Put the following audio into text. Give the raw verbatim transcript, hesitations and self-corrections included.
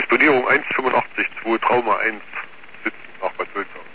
Stornierung eins fünfundachtzig zwei Trauma eins sitzen nach Bad Wölzau.